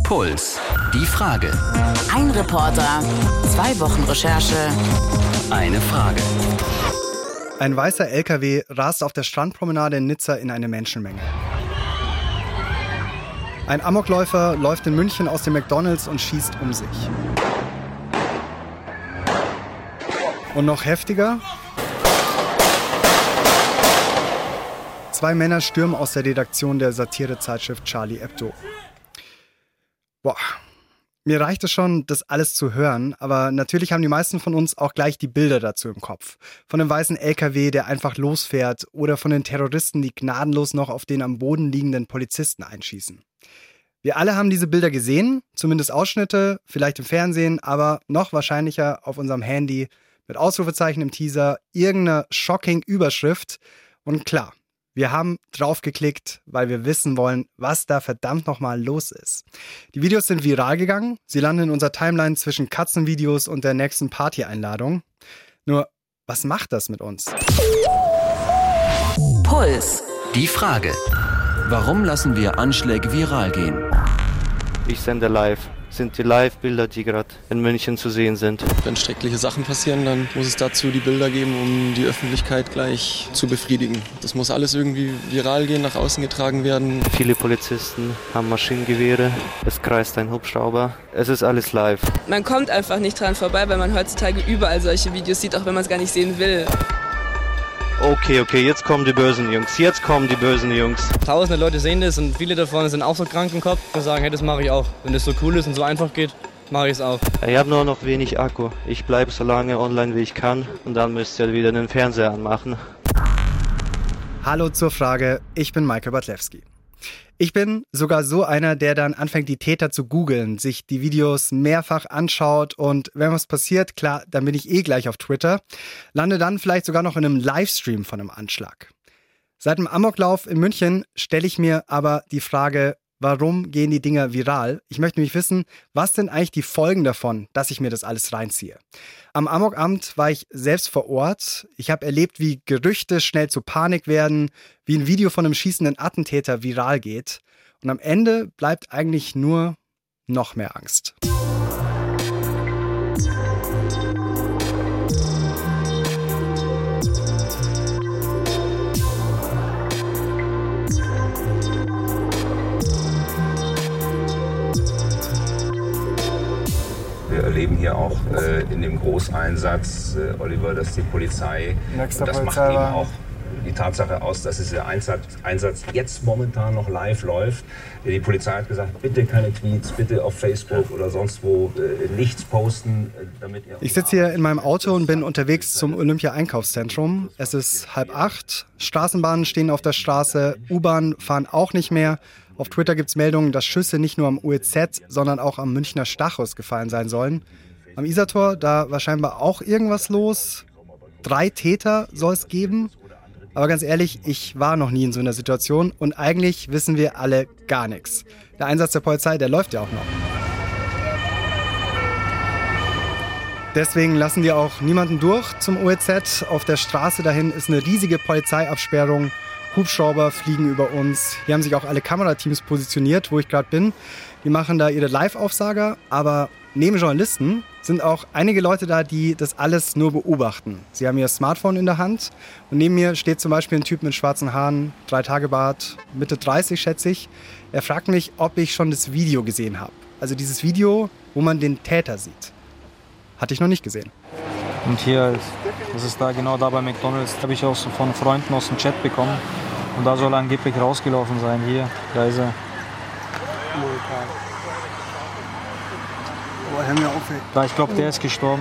Puls. Die Frage. Ein Reporter, 2 Wochen Recherche. Eine Frage. Ein weißer LKW rast auf der Strandpromenade in Nizza in eine Menschenmenge. Ein Amokläufer läuft in München aus dem McDonald's und schießt um sich. Und noch heftiger: 2 Männer stürmen aus der Redaktion der Satirezeitschrift Charlie Hebdo. Boah, mir reicht es schon, das alles zu hören, aber natürlich haben die meisten von uns auch gleich die Bilder dazu im Kopf. Von dem weißen LKW, der einfach losfährt, oder von den Terroristen, die gnadenlos noch auf den am Boden liegenden Polizisten einschießen. Wir alle haben diese Bilder gesehen, zumindest Ausschnitte, vielleicht im Fernsehen, aber noch wahrscheinlicher auf unserem Handy mit Ausrufezeichen im Teaser, irgendeiner shocking Überschrift. Und klar, wir haben draufgeklickt, weil wir wissen wollen, was da verdammt nochmal los ist. Die Videos sind viral gegangen. Sie landen in unserer Timeline zwischen Katzenvideos und der nächsten Party-Einladung. Nur, was macht das mit uns? Puls. Die Frage. Warum lassen wir Anschläge viral gehen? Ich sende live. Sind die Live-Bilder, die gerade in München zu sehen sind. Wenn schreckliche Sachen passieren, dann muss es dazu die Bilder geben, um die Öffentlichkeit gleich zu befriedigen. Das muss alles irgendwie viral gehen, nach außen getragen werden. Viele Polizisten haben Maschinengewehre, es kreist ein Hubschrauber. Es ist alles live. Man kommt einfach nicht dran vorbei, weil man heutzutage überall solche Videos sieht, auch wenn man es gar nicht sehen will. Okay, jetzt kommen die bösen Jungs. Tausende Leute sehen das und viele davon sind auch so krank im Kopf und sagen, hey, das mache ich auch. Wenn das so cool ist und so einfach geht, mache ich es auch. Ich habe nur noch wenig Akku. Ich bleibe so lange online, wie ich kann, und dann müsst ihr wieder den Fernseher anmachen. Hallo zur Frage, ich bin Michael Bartlewski. Ich bin sogar so einer, der dann anfängt, die Täter zu googeln, sich die Videos mehrfach anschaut und wenn was passiert, klar, dann bin ich gleich auf Twitter, lande dann vielleicht sogar noch in einem Livestream von einem Anschlag. Seit dem Amoklauf in München stelle ich mir aber die Frage, warum gehen die Dinger viral? Ich möchte nämlich wissen, was sind eigentlich die Folgen davon, dass ich mir das alles reinziehe. Am Amokamt war ich selbst vor Ort. Ich habe erlebt, wie Gerüchte schnell zu Panik werden, wie ein Video von einem schießenden Attentäter viral geht. Und am Ende bleibt eigentlich nur noch mehr Angst. Wir erleben hier auch in dem Großeinsatz, Oliver, dass die Polizei, und das macht eben auch die Tatsache aus, dass dieser Einsatz jetzt momentan noch live läuft. Die Polizei hat gesagt, bitte keine Tweets, bitte auf Facebook oder sonst wo nichts posten. Damit ihr... Ich sitze hier in meinem Auto und bin unterwegs zum Olympia-Einkaufszentrum. Es ist 7:30, Straßenbahnen stehen auf der Straße, U-Bahnen fahren auch nicht mehr. Auf Twitter gibt es Meldungen, dass Schüsse nicht nur am UEZ, sondern auch am Münchner Stachus gefallen sein sollen. Am Isartor, da war scheinbar auch irgendwas los. 3 Täter soll es geben. Aber ganz ehrlich, ich war noch nie in so einer Situation und eigentlich wissen wir alle gar nichts. Der Einsatz der Polizei, der läuft ja auch noch. Deswegen lassen die auch niemanden durch zum OEZ. Auf der Straße dahin ist eine riesige Polizeiabsperrung. Hubschrauber fliegen über uns. Hier haben sich auch alle Kamerateams positioniert, wo ich gerade bin. Die machen da ihre Live-Aufsager, aber neben Journalisten sind auch einige Leute da, die das alles nur beobachten. Sie haben ihr Smartphone in der Hand und neben mir steht zum Beispiel ein Typ mit schwarzen Haaren, 3-Tage-Bart, Mitte 30 schätze ich. Er fragt mich, ob ich schon das Video gesehen habe. Also dieses Video, wo man den Täter sieht. Hatte ich noch nicht gesehen. Und hier, das ist da genau da bei McDonald's, habe ich auch so von Freunden aus dem Chat bekommen. Und da soll er angeblich rausgelaufen sein. Hier, da ist er. Da, ich glaube, der ist gestorben.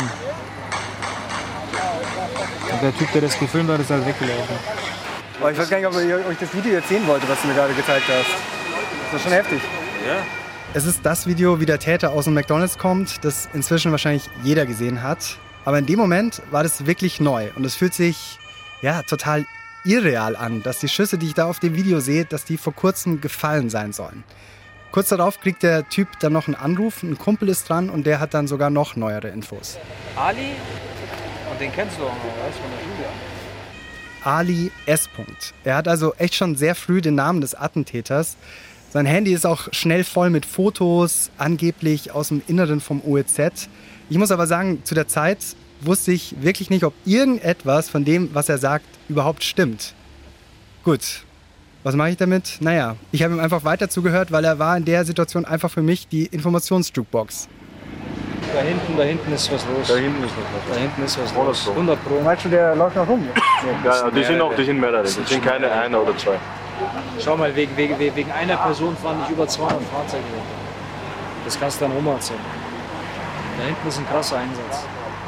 Und der Typ, der das gefilmt hat, ist halt weggelaufen. Aber ich weiß gar nicht, ob ihr euch das Video jetzt sehen wollt, was du mir gerade gezeigt hast. Das ist schon heftig. Ja. Es ist das Video, wie der Täter aus dem McDonald's kommt, das inzwischen wahrscheinlich jeder gesehen hat. Aber in dem Moment war das wirklich neu. Und es fühlt sich total irreal an, dass die Schüsse, die ich da auf dem Video sehe, dass die vor kurzem gefallen sein sollen. Kurz darauf kriegt der Typ dann noch einen Anruf, ein Kumpel ist dran und der hat dann sogar noch neuere Infos. Ali, und den kennst du auch noch, weißt du, von der Schule. Ali S. Er hat also echt schon sehr früh den Namen des Attentäters. Sein Handy ist auch schnell voll mit Fotos, angeblich aus dem Inneren vom OEZ. Ich muss aber sagen, zu der Zeit wusste ich wirklich nicht, ob irgendetwas von dem, was er sagt, überhaupt stimmt. Gut, was mache ich damit? Naja, ich habe ihm einfach weiter zugehört, weil er war in der Situation einfach für mich die Informationsjukebox. Da hinten ist was los. Da hinten ist was los. 100 Pro. Meinst du, der läuft noch rum? Ja, die sind mehrere. Das sind keine eine oder zwei. Schau mal, wegen einer Person fahren nicht über 200 Fahrzeuge weg. Das kannst du dann Oma erzählen. Da hinten ist ein krasser Einsatz.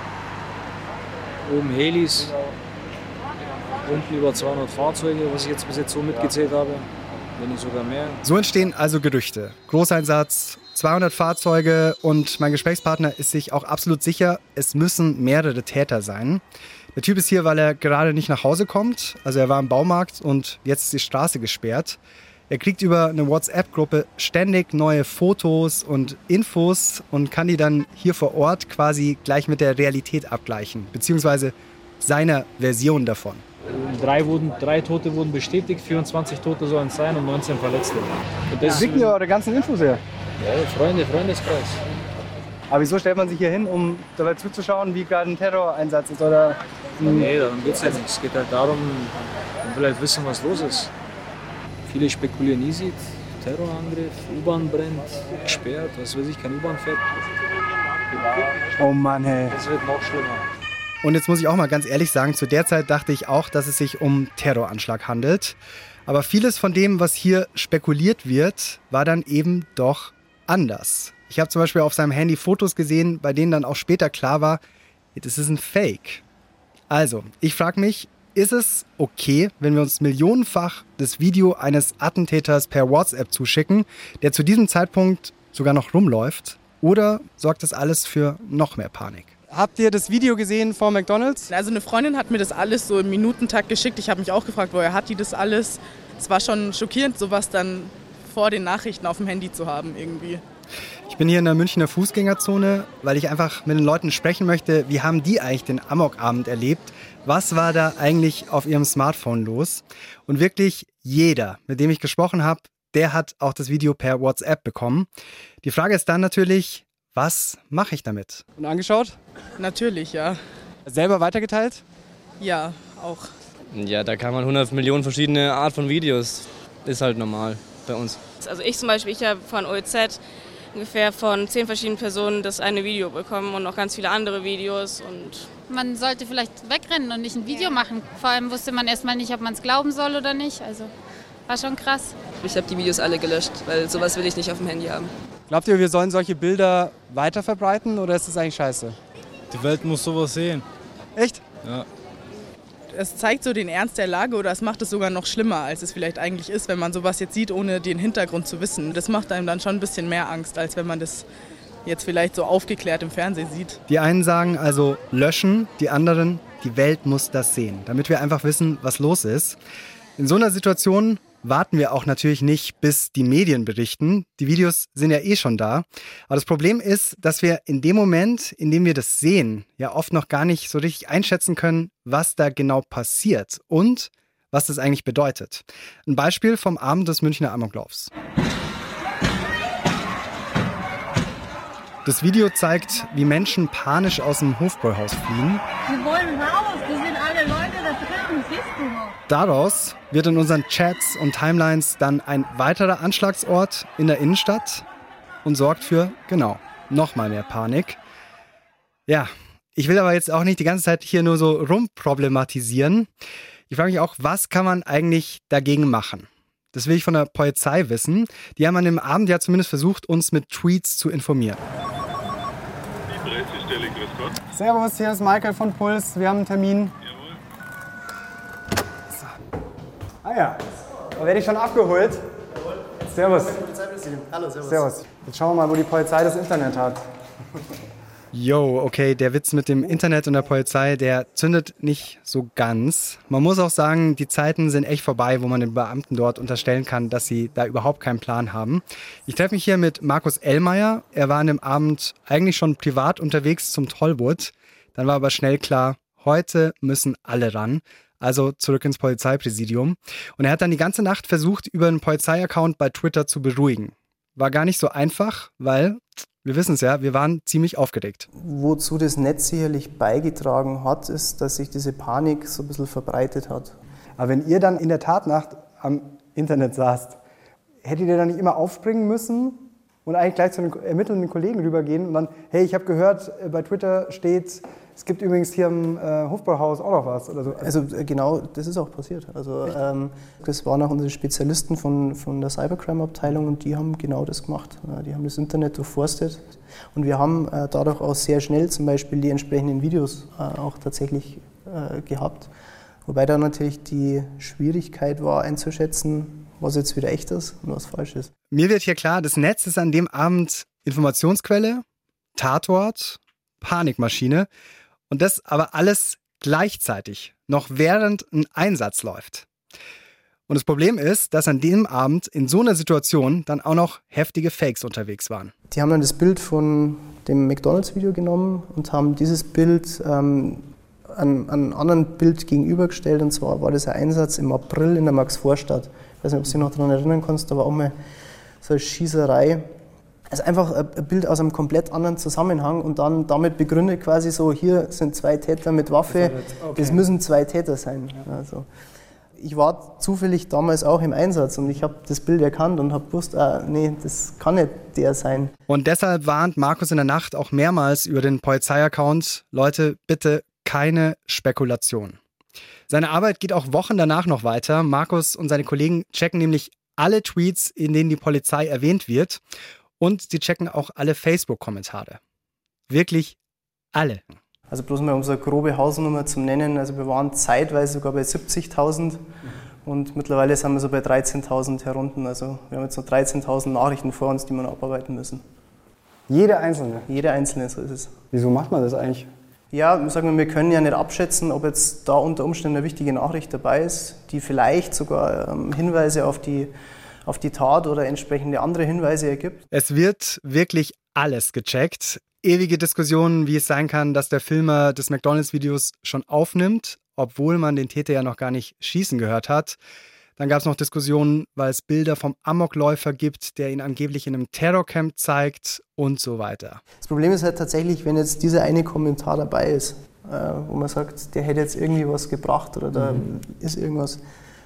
Oben Helis, unten über 200 Fahrzeuge, was ich jetzt bis jetzt so mitgezählt habe, wenn nicht sogar mehr. So entstehen also Gerüchte. Großeinsatz, 200 Fahrzeuge und mein Gesprächspartner ist sich auch absolut sicher, es müssen mehrere Täter sein. Der Typ ist hier, weil er gerade nicht nach Hause kommt. Also er war im Baumarkt und jetzt ist die Straße gesperrt. Er kriegt über eine WhatsApp-Gruppe ständig neue Fotos und Infos und kann die dann hier vor Ort quasi gleich mit der Realität abgleichen, beziehungsweise seiner Version davon. 3 Tote wurden bestätigt, 24 Tote sollen es sein und 19 Verletzte. Das schicken ja eure ganzen Infos her. Ja, Freundeskreis. Aber wieso stellt man sich hier hin, um dabei zuzuschauen, wie gerade ein Terroreinsatz ist? Oder Nee, darum geht es ja nicht. Es geht halt darum, man will halt wissen, was los ist. Viele spekulieren easy, Terrorangriff, U-Bahn brennt, gesperrt, was weiß ich, kein U-Bahn fährt. Oh Mann, hey. Das wird noch schlimmer. Und jetzt muss ich auch mal ganz ehrlich sagen, zu der Zeit dachte ich auch, dass es sich um Terroranschlag handelt. Aber vieles von dem, was hier spekuliert wird, war dann eben doch anders. Ich habe zum Beispiel auf seinem Handy Fotos gesehen, bei denen dann auch später klar war, das ist ein Fake. Also, ich frage mich, ist es okay, wenn wir uns millionenfach das Video eines Attentäters per WhatsApp zuschicken, der zu diesem Zeitpunkt sogar noch rumläuft? Oder sorgt das alles für noch mehr Panik? Habt ihr das Video gesehen vor McDonald's? Also eine Freundin hat mir das alles so im Minutentakt geschickt. Ich habe mich auch gefragt, woher hat die das alles? Es war schon schockierend, sowas dann vor den Nachrichten auf dem Handy zu haben irgendwie. Ich bin hier in der Münchner Fußgängerzone, weil ich einfach mit den Leuten sprechen möchte, wie haben die eigentlich den Amokabend erlebt? Was war da eigentlich auf ihrem Smartphone los? Und wirklich jeder, mit dem ich gesprochen habe, der hat auch das Video per WhatsApp bekommen. Die Frage ist dann natürlich, was mache ich damit? Und angeschaut? Natürlich, ja. Selber weitergeteilt? Ja, auch. Ja, da kann man 100 Millionen verschiedene Art von Videos. Ist halt normal bei uns. Also ich zum Beispiel, ich habe von OEZ ungefähr von 10 verschiedenen Personen das eine Video bekommen und noch ganz viele andere Videos. Und man sollte vielleicht wegrennen und nicht ein Video machen. Vor allem wusste man erstmal nicht, ob man es glauben soll oder nicht. Also war schon krass. Ich habe die Videos alle gelöscht, weil sowas will ich nicht auf dem Handy haben. Glaubt ihr, wir sollen solche Bilder weiter verbreiten oder ist das eigentlich scheiße? Die Welt muss sowas sehen. Echt? Ja. Es zeigt so den Ernst der Lage oder es macht es sogar noch schlimmer, als es vielleicht eigentlich ist, wenn man sowas jetzt sieht, ohne den Hintergrund zu wissen. Das macht einem dann schon ein bisschen mehr Angst, als wenn man das jetzt vielleicht so aufgeklärt im Fernsehen sieht. Die einen sagen also löschen, die anderen, die Welt muss das sehen, damit wir einfach wissen, was los ist. In so einer Situation warten wir auch natürlich nicht, bis die Medien berichten. Die Videos sind ja eh schon da. Aber das Problem ist, dass wir in dem Moment, in dem wir das sehen, ja oft noch gar nicht so richtig einschätzen können, was da genau passiert und was das eigentlich bedeutet. Ein Beispiel vom Abend des Münchner Amoklaufs. Das Video zeigt, wie Menschen panisch aus dem Hofbräuhaus fliehen. Wir wollen raus, wir sind alle Leute da drin, siehst du noch? Daraus wird in unseren Chats und Timelines dann ein weiterer Anschlagsort in der Innenstadt und sorgt für, genau, nochmal mehr Panik. Ja, ich will aber jetzt auch nicht die ganze Zeit hier nur so rumproblematisieren. Ich frage mich auch, was kann man eigentlich dagegen machen? Das will ich von der Polizei wissen. Die haben an dem Abend ja zumindest versucht, uns mit Tweets zu informieren. Die Pressestelle, grüß Gott. Servus, hier ist Michael von Puls. Wir haben einen Termin. Jawohl. So. Ah ja, da werde ich schon abgeholt. Jawohl. Servus. Hallo, servus. Servus. Jetzt schauen wir mal, wo die Polizei das Internet hat. Yo, okay, der Witz mit dem Internet und der Polizei, der zündet nicht so ganz. Man muss auch sagen, die Zeiten sind echt vorbei, wo man den Beamten dort unterstellen kann, dass sie da überhaupt keinen Plan haben. Ich treffe mich hier mit Markus Ellmeier. Er war an dem Abend eigentlich schon privat unterwegs zum Tollwood. Dann war aber schnell klar, heute müssen alle ran. also zurück ins Polizeipräsidium. Und er hat dann die ganze Nacht versucht, über einen Polizeiaccount bei Twitter zu beruhigen. War gar nicht so einfach, weil, wir wissen es ja, wir waren ziemlich aufgeregt. Wozu das Netz sicherlich beigetragen hat, ist, dass sich diese Panik so ein bisschen verbreitet hat. Aber wenn ihr dann in der Tatnacht am Internet saßt, hättet ihr dann nicht immer aufspringen müssen und eigentlich gleich zu den ermittelnden Kollegen rübergehen und dann, hey, ich habe gehört, bei Twitter steht, es gibt übrigens hier im Hofbräuhaus auch noch was oder so. Also genau, das ist auch passiert. Also das waren auch unsere Spezialisten von der Cybercrime-Abteilung und die haben genau das gemacht. Die haben das Internet durchforstet und wir haben dadurch auch sehr schnell zum Beispiel die entsprechenden Videos auch tatsächlich gehabt. Wobei da natürlich die Schwierigkeit war einzuschätzen, was jetzt wieder echt ist und was falsch ist. Mir wird hier klar, das Netz ist an dem Abend Informationsquelle, Tatort, Panikmaschine und das aber alles gleichzeitig, noch während ein Einsatz läuft. Und das Problem ist, dass an dem Abend in so einer Situation dann auch noch heftige Fakes unterwegs waren. Die haben dann das Bild von dem McDonald's-Video genommen und haben dieses Bild einem anderen Bild gegenübergestellt. Und zwar war das ein Einsatz im April in der Max-Vorstadt. Ich weiß nicht, ob du dich noch daran erinnern kannst, da war auch mal so eine Schießerei. Also einfach ein Bild aus einem komplett anderen Zusammenhang und dann damit begründet quasi so, hier sind 2 Täter mit Waffe, das müssen 2 Täter sein. Also, ich war zufällig damals auch im Einsatz und ich habe das Bild erkannt und habe gewusst, nee, das kann nicht der sein. Und deshalb warnt Markus in der Nacht auch mehrmals über den Polizeiaccount, Leute, bitte keine Spekulation. Seine Arbeit geht auch Wochen danach noch weiter. Markus und seine Kollegen checken nämlich alle Tweets, in denen die Polizei erwähnt wird. Und sie checken auch alle Facebook-Kommentare. Wirklich alle. Also bloß mal um so eine grobe Hausnummer zu nennen. Also wir waren zeitweise sogar bei 70.000 und mittlerweile sind wir so bei 13.000 herunter. Also wir haben jetzt noch 13.000 Nachrichten vor uns, die wir noch abarbeiten müssen. Jede einzelne? Jede einzelne, so ist es. Wieso macht man das eigentlich? Ja, sagen wir können ja nicht abschätzen, ob jetzt da unter Umständen eine wichtige Nachricht dabei ist, die vielleicht sogar Hinweise auf die Tat oder entsprechende andere Hinweise ergibt. Es wird wirklich alles gecheckt. Ewige Diskussionen, wie es sein kann, dass der Filmer des McDonald's-Videos schon aufnimmt, obwohl man den Täter ja noch gar nicht schießen gehört hat. Dann gab es noch Diskussionen, weil es Bilder vom Amokläufer gibt, der ihn angeblich in einem Terrorcamp zeigt und so weiter. Das Problem ist halt tatsächlich, wenn jetzt dieser eine Kommentar dabei ist, wo man sagt, der hätte jetzt irgendwie was gebracht oder da ist irgendwas,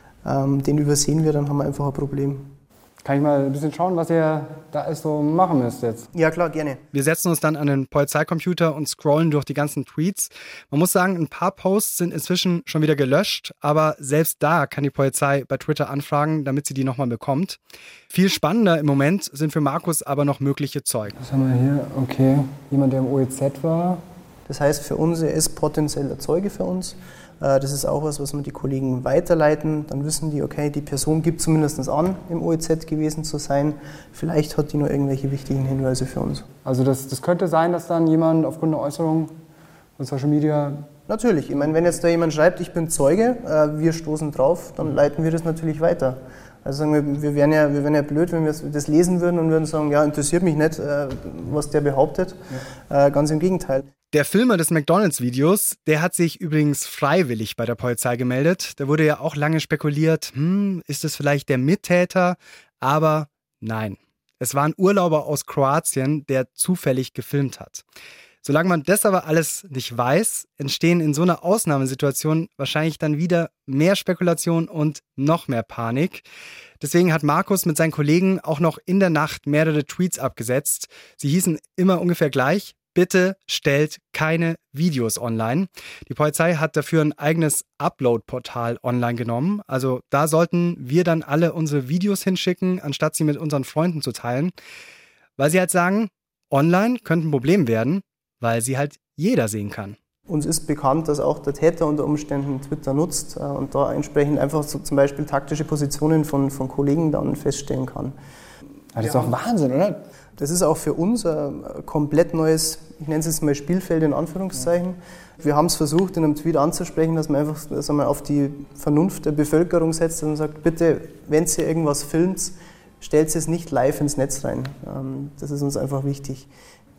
den übersehen wir, dann haben wir einfach ein Problem. Kann ich mal ein bisschen schauen, was ihr da alles so machen müsst jetzt? Ja, klar, gerne. Wir setzen uns dann an den Polizeicomputer und scrollen durch die ganzen Tweets. Man muss sagen, ein paar Posts sind inzwischen schon wieder gelöscht, aber selbst da kann die Polizei bei Twitter anfragen, damit sie die nochmal bekommt. Viel spannender im Moment sind für Markus aber noch mögliche Zeugen. Was haben wir hier? Okay, jemand, der im OEZ war. Das heißt, für uns, er ist potenzieller Zeuge für uns. Das ist auch was wir die Kollegen weiterleiten. Dann wissen die, okay, die Person gibt zumindest an, im OEZ gewesen zu sein. Vielleicht hat die noch irgendwelche wichtigen Hinweise für uns. Also das könnte sein, dass dann jemand aufgrund einer Äußerung von Social Media... Natürlich. Ich meine, wenn jetzt da jemand schreibt, ich bin Zeuge, wir stoßen drauf, dann leiten wir das natürlich weiter. Also sagen wir wären ja blöd, wenn wir das lesen würden und würden sagen, ja, interessiert mich nicht, was der behauptet. Ja. Ganz im Gegenteil. Der Filmer des McDonald's-Videos, der hat sich übrigens freiwillig bei der Polizei gemeldet. Da wurde ja auch lange spekuliert, ist es vielleicht der Mittäter? Aber nein, es war ein Urlauber aus Kroatien, der zufällig gefilmt hat. Solange man das aber alles nicht weiß, entstehen in so einer Ausnahmesituation wahrscheinlich dann wieder mehr Spekulation und noch mehr Panik. Deswegen hat Markus mit seinen Kollegen auch noch in der Nacht mehrere Tweets abgesetzt. Sie hießen immer ungefähr gleich: Bitte stellt keine Videos online. Die Polizei hat dafür ein eigenes Upload-Portal online genommen. Also da sollten wir dann alle unsere Videos hinschicken, anstatt sie mit unseren Freunden zu teilen. Weil sie halt sagen, online könnte ein Problem werden, weil sie halt jeder sehen kann. Uns ist bekannt, dass auch der Täter unter Umständen Twitter nutzt und da entsprechend einfach so zum Beispiel taktische Positionen von Kollegen dann feststellen kann. Das ist doch Wahnsinn, oder? Das ist auch für uns ein komplett neues, ich nenne es jetzt mal Spielfeld in Anführungszeichen. Wir haben es versucht, in einem Tweet anzusprechen, dass man einfach auf die Vernunft der Bevölkerung setzt und sagt, bitte, wenn ihr irgendwas filmt, stellt es nicht live ins Netz rein. Das ist uns einfach wichtig.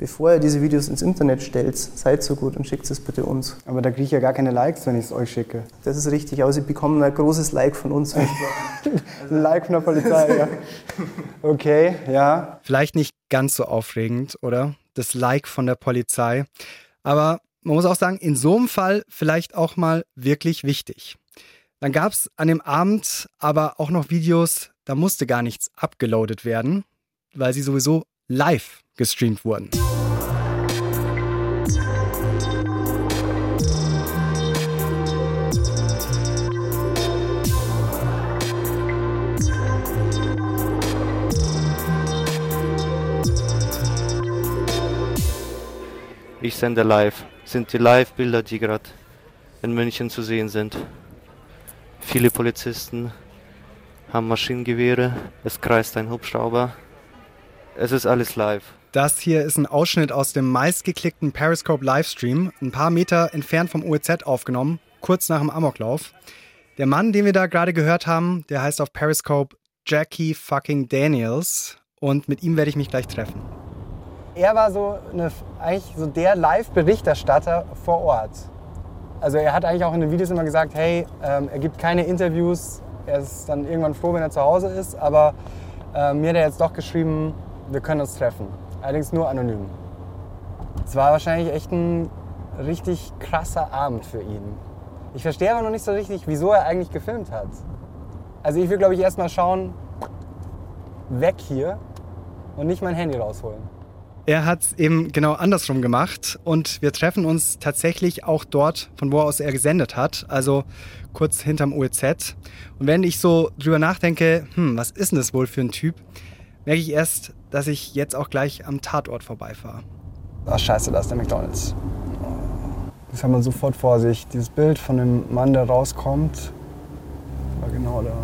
bevor ihr diese Videos ins Internet stellt, seid so gut und schickt es bitte uns. Aber da kriege ich ja gar keine Likes, wenn ich es euch schicke. Das ist richtig, aber Sie bekommen ein großes Like von uns. Ein Like von der Polizei, ja. Okay, ja. Vielleicht nicht ganz so aufregend, oder? Das Like von der Polizei. Aber man muss auch sagen, in so einem Fall vielleicht auch mal wirklich wichtig. Dann gab es an dem Abend aber auch noch Videos, da musste gar nichts abgeloadet werden, weil sie sowieso live gestreamt wurden. Ich sende live. Sind die Live-Bilder, die gerade in München zu sehen sind. Viele Polizisten haben Maschinengewehre, es kreist ein Hubschrauber. Es ist alles live. Das hier ist ein Ausschnitt aus dem meistgeklickten Periscope-Livestream, ein paar Meter entfernt vom OEZ aufgenommen, kurz nach dem Amoklauf. Der Mann, den wir da gerade gehört haben, der heißt auf Periscope Jackie fucking Daniels und mit ihm werde ich mich gleich treffen. Er war eigentlich so der Live-Berichterstatter vor Ort. Also er hat eigentlich auch in den Videos immer gesagt, hey, er gibt keine Interviews, er ist dann irgendwann froh, wenn er zu Hause ist, aber mir hat er jetzt doch geschrieben, wir können uns treffen. Allerdings nur anonym. Es war wahrscheinlich echt ein richtig krasser Abend für ihn. Ich verstehe aber noch nicht so richtig, wieso er eigentlich gefilmt hat. Also ich will, glaube ich, erstmal schauen, weg hier und nicht mein Handy rausholen. Er hat es eben genau andersrum gemacht und wir treffen uns tatsächlich auch dort, von wo aus er gesendet hat, also kurz hinterm OEZ. Und wenn ich so drüber nachdenke, was ist denn das wohl für ein Typ, merke ich erst, dass ich jetzt auch gleich am Tatort vorbeifahre. Ach scheiße, da ist der McDonald's. Das hat man sofort vor sich. Dieses Bild von dem Mann, der rauskommt, war genau da.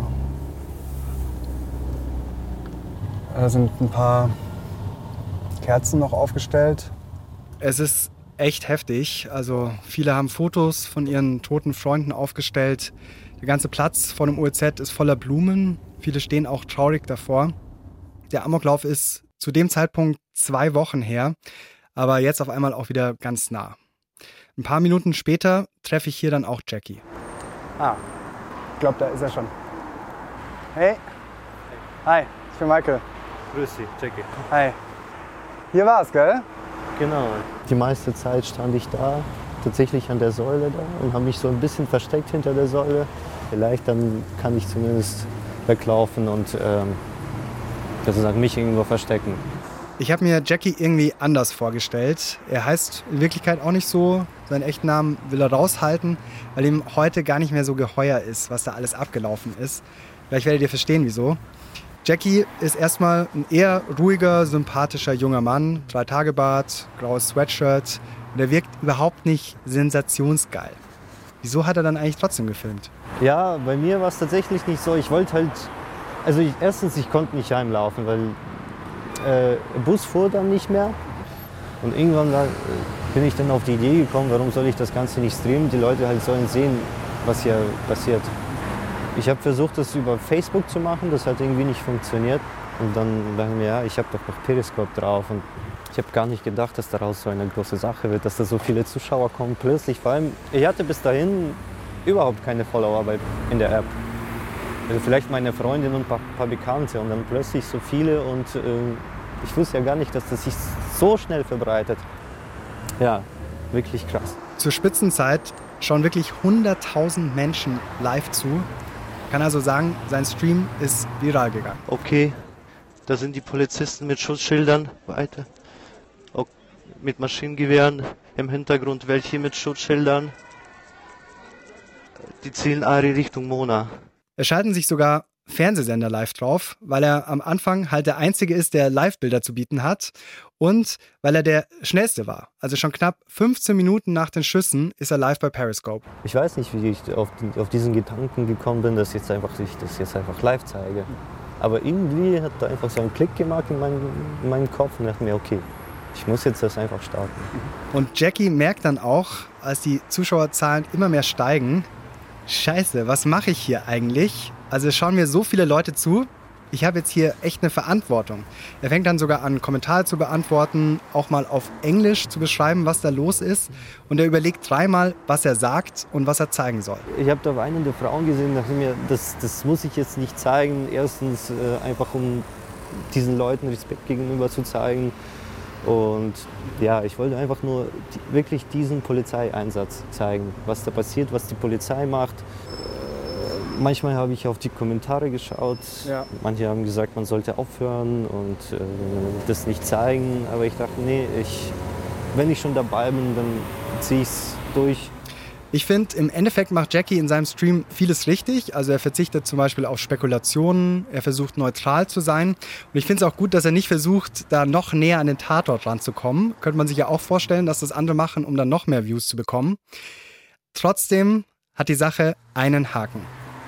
Da sind ein paar Kerzen noch aufgestellt. Es ist echt heftig. Also viele haben Fotos von ihren toten Freunden aufgestellt. Der ganze Platz vor dem OEZ ist voller Blumen. Viele stehen auch traurig davor. Der Amoklauf ist zu dem Zeitpunkt 2 Wochen her, aber jetzt auf einmal auch wieder ganz nah. Ein paar Minuten später treffe ich hier dann auch Jackie. Ich glaube, da ist er schon. Hey. Hi, ich bin Michael. Grüß dich, Jackie. Hi. Hier war's, gell? Genau. Die meiste Zeit stand ich da, tatsächlich an der Säule da und habe mich so ein bisschen versteckt hinter der Säule. Vielleicht dann kann ich zumindest weglaufen und sozusagen mich irgendwo verstecken. Ich habe mir Jackie irgendwie anders vorgestellt. Er heißt in Wirklichkeit auch nicht so. Seinen echten Namen will er raushalten, weil ihm heute gar nicht mehr so geheuer ist, was da alles abgelaufen ist. Vielleicht werdet ihr verstehen, wieso. Jackie ist erstmal ein eher ruhiger, sympathischer junger Mann. 3-Tage-Bart, graues Sweatshirt. Und er wirkt überhaupt nicht sensationsgeil. Wieso hat er dann eigentlich trotzdem gefilmt? Ja, bei mir war es tatsächlich nicht so. Ich wollte halt... Also ich konnte nicht heimlaufen, weil der Bus fuhr dann nicht mehr. Und irgendwann bin ich dann auf die Idee gekommen, warum soll ich das Ganze nicht streamen? Die Leute halt sollen sehen, was hier passiert. Ich habe versucht, das über Facebook zu machen, das hat irgendwie nicht funktioniert. Und dann dachte ich mir, ja, ich habe doch noch Periscope drauf. Und ich habe gar nicht gedacht, dass daraus so eine große Sache wird, dass da so viele Zuschauer kommen plötzlich. Vor allem, ich hatte bis dahin überhaupt keine Follower in der App. Also vielleicht meine Freundin und ein paar Bekannte und dann plötzlich so viele und ich wusste ja gar nicht, dass das sich so schnell verbreitet. Ja, wirklich krass. Zur Spitzenzeit schauen wirklich 100.000 Menschen live zu. Kann also sagen, sein Stream ist viral gegangen. Okay, da sind die Polizisten mit Schutzschildern weiter. Mit Maschinengewehren im Hintergrund, welche mit Schutzschildern. Die zielen alle Richtung Mona. Es schalten sich sogar Fernsehsender live drauf, weil er am Anfang halt der Einzige ist, der Live-Bilder zu bieten hat und weil er der Schnellste war. Also schon knapp 15 Minuten nach den Schüssen ist er live bei Periscope. Ich weiß nicht, wie ich auf diesen Gedanken gekommen bin, dass ich das jetzt einfach live zeige. Aber irgendwie hat da einfach so einen Klick gemacht in meinen Kopf und dachte mir, okay, ich muss jetzt das einfach starten. Und Jackie merkt dann auch, als die Zuschauerzahlen immer mehr steigen, Scheiße, was mache ich hier eigentlich? Also es schauen mir so viele Leute zu, ich habe jetzt hier echt eine Verantwortung. Er fängt dann sogar an, Kommentare zu beantworten, auch mal auf Englisch zu beschreiben, was da los ist. Und er überlegt 3-mal, was er sagt und was er zeigen soll. Ich habe da weinende Frauen gesehen, dachte mir, das muss ich jetzt nicht zeigen. Erstens einfach, um diesen Leuten Respekt gegenüber zu zeigen. Und ja, ich wollte einfach nur wirklich diesen Polizeieinsatz zeigen, was da passiert, was die Polizei macht. Manchmal habe ich auf die Kommentare geschaut. Ja. Manche haben gesagt, man sollte aufhören und das nicht zeigen. Aber ich dachte, nee, wenn ich schon dabei bin, dann ziehe ich es durch. Ich finde, im Endeffekt macht Jackie in seinem Stream vieles richtig. Also er verzichtet zum Beispiel auf Spekulationen, er versucht neutral zu sein. Und ich finde es auch gut, dass er nicht versucht, da noch näher an den Tatort ranzukommen. Könnte man sich ja auch vorstellen, dass das andere machen, um dann noch mehr Views zu bekommen. Trotzdem hat die Sache einen Haken.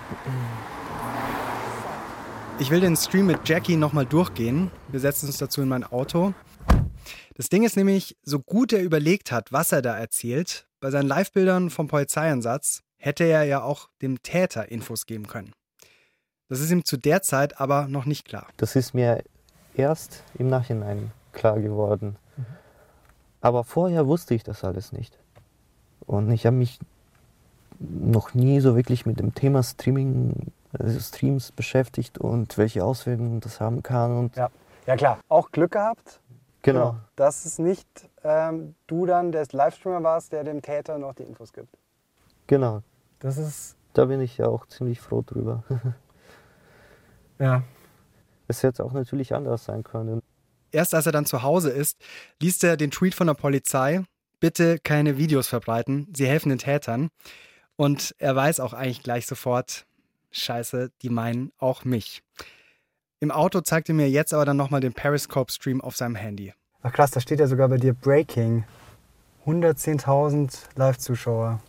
Ich will den Stream mit Jackie nochmal durchgehen. Wir setzen uns dazu in mein Auto. Das Ding ist nämlich, so gut er überlegt hat, was er da erzählt, bei seinen Live-Bildern vom Polizeieinsatz hätte er ja auch dem Täter Infos geben können. Das ist ihm zu der Zeit aber noch nicht klar. Das ist mir erst im Nachhinein klar geworden. Aber vorher wusste ich das alles nicht. Und ich habe mich noch nie so wirklich mit dem Thema Streams beschäftigt und welche Auswirkungen das haben kann. Und ja, klar. Auch Glück gehabt. Genau. Dass es nicht du dann der Livestreamer warst, der dem Täter noch die Infos gibt. Genau. Da bin ich ja auch ziemlich froh drüber. Ja. Es hätte auch natürlich anders sein können. Erst als er dann zu Hause ist, liest er den Tweet von der Polizei: Bitte keine Videos verbreiten, sie helfen den Tätern. Und er weiß auch eigentlich gleich sofort, Scheiße, die meinen auch mich. Im Auto zeigt er mir jetzt aber dann nochmal den Periscope-Stream auf seinem Handy. Ach krass, da steht ja sogar bei dir Breaking. 110.000 Live-Zuschauer.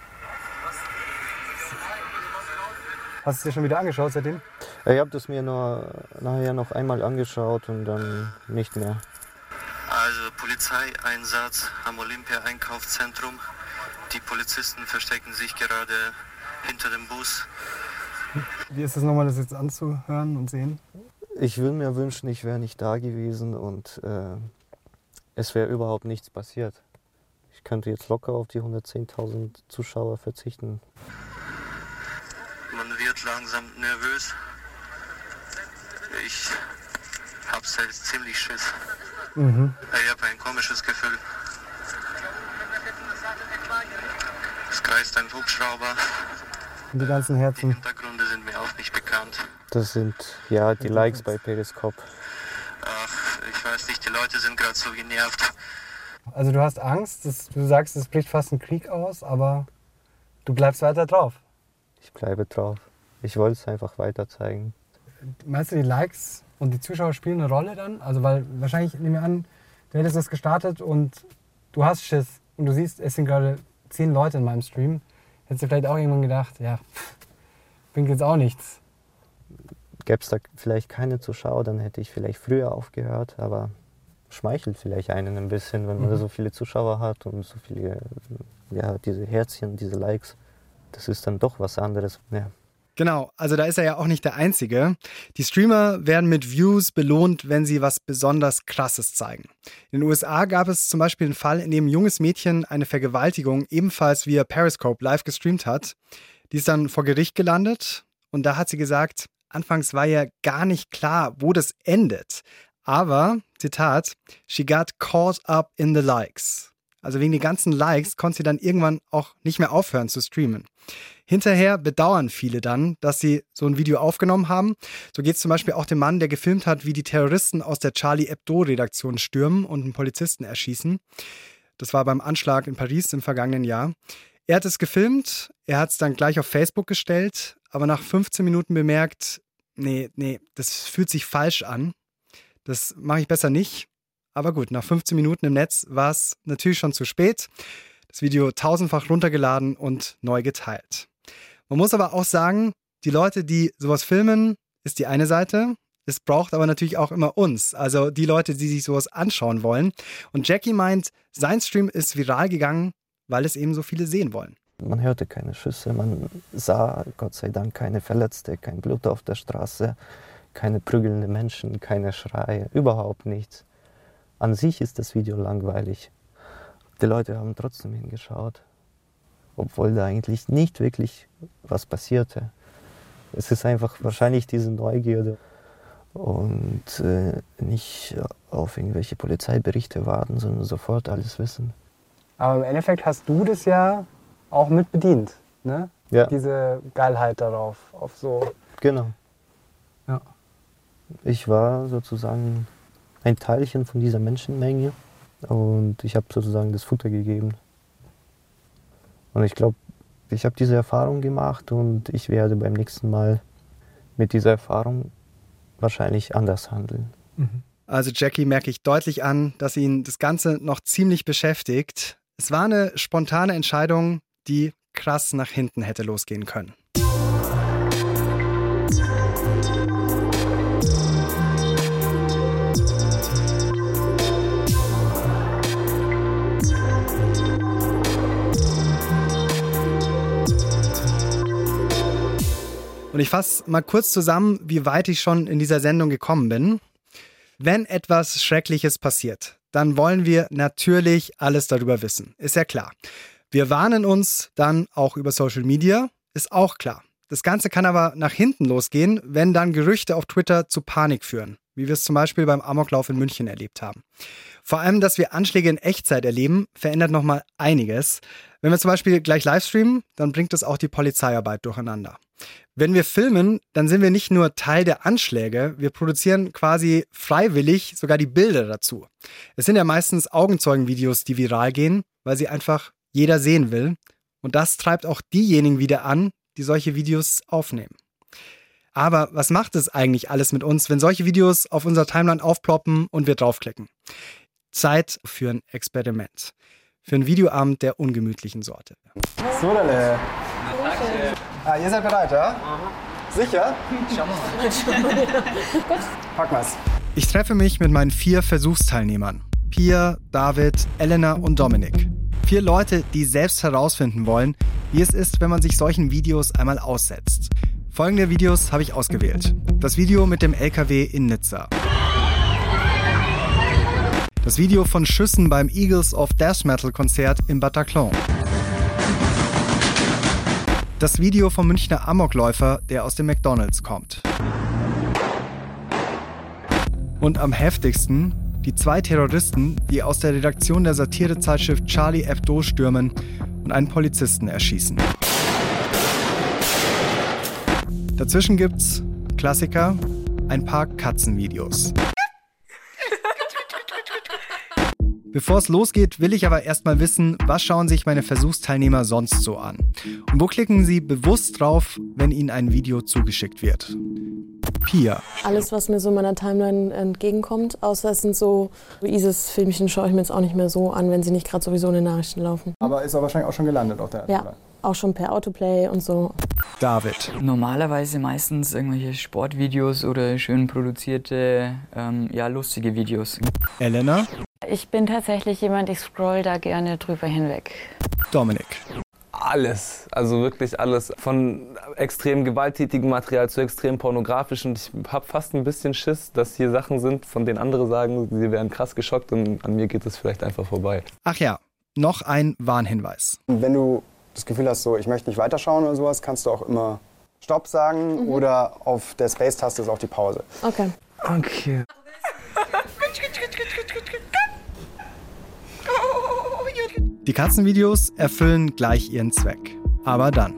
Hast du es dir schon wieder angeschaut seitdem? Ich habe das mir nachher noch einmal angeschaut und dann nicht mehr. Also Polizeieinsatz am Olympia-Einkaufszentrum. Die Polizisten verstecken sich gerade hinter dem Bus. Wie ist es nochmal, das jetzt anzuhören und sehen? Ich würde mir wünschen, ich wäre nicht da gewesen und es wäre überhaupt nichts passiert. Ich könnte jetzt locker auf die 110.000 Zuschauer verzichten. Man wird langsam nervös. Ich habe selbst ziemlich Schiss. Ich habe ein komisches Gefühl. Es kreist ein Hubschrauber. Die ganzen Herzen. Die Hintergründe sind mir auch nicht bekannt. Das sind ja die Likes bei Periscope. Ach, ich weiß nicht, die Leute sind gerade so genervt. Also du hast Angst, du sagst, es bricht fast ein Krieg aus, aber du bleibst weiter drauf. Ich bleibe drauf. Ich wollte es einfach weiter zeigen. Meinst du, die Likes und die Zuschauer spielen eine Rolle dann? Also weil wahrscheinlich, nehmen wir an, du hättest das gestartet und du hast Schiss und du siehst, es sind gerade 10 Leute in meinem Stream. Hättest du vielleicht auch irgendwann gedacht, ja, bringt jetzt auch nichts. Gäbe es da vielleicht keine Zuschauer, dann hätte ich vielleicht früher aufgehört, aber schmeichelt vielleicht einen ein bisschen, wenn man da so viele Zuschauer hat und so viele, ja, diese Herzchen, diese Likes. Das ist dann doch was anderes, ja. Genau, also da ist er ja auch nicht der Einzige. Die Streamer werden mit Views belohnt, wenn sie was besonders Krasses zeigen. In den USA gab es zum Beispiel einen Fall, in dem ein junges Mädchen eine Vergewaltigung ebenfalls via Periscope live gestreamt hat. Die ist dann vor Gericht gelandet und da hat sie gesagt, anfangs war ja gar nicht klar, wo das endet. Aber, Zitat, she got caught up in the likes. Also wegen den ganzen Likes konnte sie dann irgendwann auch nicht mehr aufhören zu streamen. Hinterher bedauern viele dann, dass sie so ein Video aufgenommen haben. So geht es zum Beispiel auch dem Mann, der gefilmt hat, wie die Terroristen aus der Charlie Hebdo-Redaktion stürmen und einen Polizisten erschießen. Das war beim Anschlag in Paris im vergangenen Jahr. Er hat es gefilmt, er hat es dann gleich auf Facebook gestellt, aber nach 15 Minuten bemerkt, nee, das fühlt sich falsch an. Das mache ich besser nicht. Aber gut, nach 15 Minuten im Netz war es natürlich schon zu spät. Das Video 1000-fach runtergeladen und neu geteilt. Man muss aber auch sagen, die Leute, die sowas filmen, ist die eine Seite. Es braucht aber natürlich auch immer uns, also die Leute, die sich sowas anschauen wollen. Und Jackie meint, sein Stream ist viral gegangen, weil es eben so viele sehen wollen. Man hörte keine Schüsse, man sah Gott sei Dank keine Verletzte, kein Blut auf der Straße. Keine prügelnden Menschen, keine Schreie, überhaupt nichts. An sich ist das Video langweilig. Die Leute haben trotzdem hingeschaut, obwohl da eigentlich nicht wirklich was passierte. Es ist einfach wahrscheinlich diese Neugierde und nicht auf irgendwelche Polizeiberichte warten, sondern sofort alles wissen. Aber im Endeffekt hast du das ja auch mit bedient, ne? Ja. Diese Geilheit darauf, auf so... Genau. Ja. Ich war sozusagen ein Teilchen von dieser Menschenmenge und ich habe sozusagen das Futter gegeben. Und ich glaube, ich habe diese Erfahrung gemacht und ich werde beim nächsten Mal mit dieser Erfahrung wahrscheinlich anders handeln. Also Jackie merke ich deutlich an, dass ihn das Ganze noch ziemlich beschäftigt. Es war eine spontane Entscheidung, die krass nach hinten hätte losgehen können. Und ich fasse mal kurz zusammen, wie weit ich schon in dieser Sendung gekommen bin. Wenn etwas Schreckliches passiert, dann wollen wir natürlich alles darüber wissen. Ist ja klar. Wir warnen uns dann auch über Social Media, ist auch klar. Das Ganze kann aber nach hinten losgehen, wenn dann Gerüchte auf Twitter zu Panik führen, wie wir es zum Beispiel beim Amoklauf in München erlebt haben. Vor allem, dass wir Anschläge in Echtzeit erleben, verändert nochmal einiges. Wenn wir zum Beispiel gleich livestreamen, dann bringt es auch die Polizeiarbeit durcheinander. Wenn wir filmen, dann sind wir nicht nur Teil der Anschläge, wir produzieren quasi freiwillig sogar die Bilder dazu. Es sind ja meistens Augenzeugenvideos, die viral gehen, weil sie einfach jeder sehen will. Und das treibt auch diejenigen wieder an, die solche Videos aufnehmen. Aber was macht es eigentlich alles mit uns, wenn solche Videos auf unserer Timeline aufploppen und wir draufklicken? Zeit für ein Experiment. Für einen Videoabend der ungemütlichen Sorte. So, dann. Ihr seid bereit, ja? Sicher? Schau mal. Gut. Pack mal's. Ich treffe mich mit meinen 4 Versuchsteilnehmern. Pia, David, Elena und Dominik. 4 Leute, die selbst herausfinden wollen, wie es ist, wenn man sich solchen Videos einmal aussetzt. Folgende Videos habe ich ausgewählt. Das Video mit dem LKW in Nizza. Das Video von Schüssen beim Eagles of Death Metal Konzert im Bataclan. Das Video vom Münchner Amokläufer, der aus dem McDonald's kommt. Und am heftigsten die 2 Terroristen, die aus der Redaktion der Satirezeitschrift Charlie Hebdo stürmen und einen Polizisten erschießen. Dazwischen gibt's, Klassiker, ein paar Katzenvideos. Bevor es losgeht, will ich aber erstmal wissen, was schauen sich meine Versuchsteilnehmer sonst so an? Und wo klicken sie bewusst drauf, wenn ihnen ein Video zugeschickt wird? Pia. Alles, was mir so in meiner Timeline entgegenkommt, außer es sind so ISIS-Filmchen, schaue ich mir jetzt auch nicht mehr so an, wenn sie nicht gerade sowieso in den Nachrichten laufen. Aber ist er wahrscheinlich auch schon gelandet auf der Ja, auch schon per Autoplay und so. David. Normalerweise meistens irgendwelche Sportvideos oder schön produzierte, lustige Videos. Elena. Ich bin tatsächlich jemand, ich scroll da gerne drüber hinweg. Dominik. Alles, also wirklich alles. Von extrem gewalttätigem Material zu extrem pornografisch. Und ich habe fast ein bisschen Schiss, dass hier Sachen sind, von denen andere sagen, sie wären krass geschockt und an mir geht es vielleicht einfach vorbei. Ach ja, noch ein Warnhinweis. Wenn du das Gefühl hast, so ich möchte nicht weiterschauen oder sowas, kannst du auch immer Stopp sagen oder auf der Space-Taste ist auch die Pause. Okay. Okay. Die Katzenvideos erfüllen gleich ihren Zweck. Aber dann.